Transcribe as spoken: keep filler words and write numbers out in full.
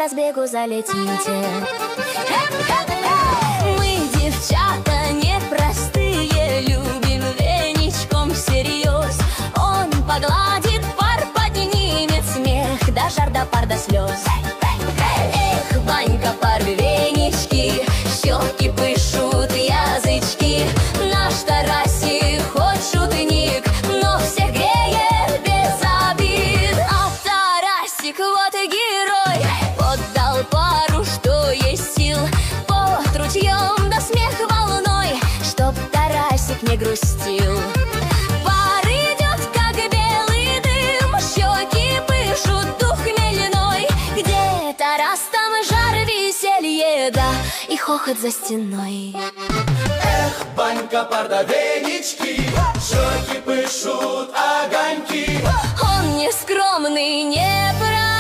разбегу залетите. Мы, девчата, непростые, любим веничком всерьез. Он погладит пар, поднимет смех, до жар, до пар, до слез. Эх, Ванька, пар, венички, щеки пышут, язычки. Наш Тарасик хоть шутник, но всех греет без обид. А Тарасик вот и герой, поддал пару, что есть сил, под ручьем да смех волной, чтоб Тарасик не грустил. Пар идет, как белый дым, щеки пышут, дух хмельной. Где Тарас, там жар, веселье, да и хохот за стеной. Эх, Ванька, пар да венички, щеки пышут огоньки. Он не скромный, не прав.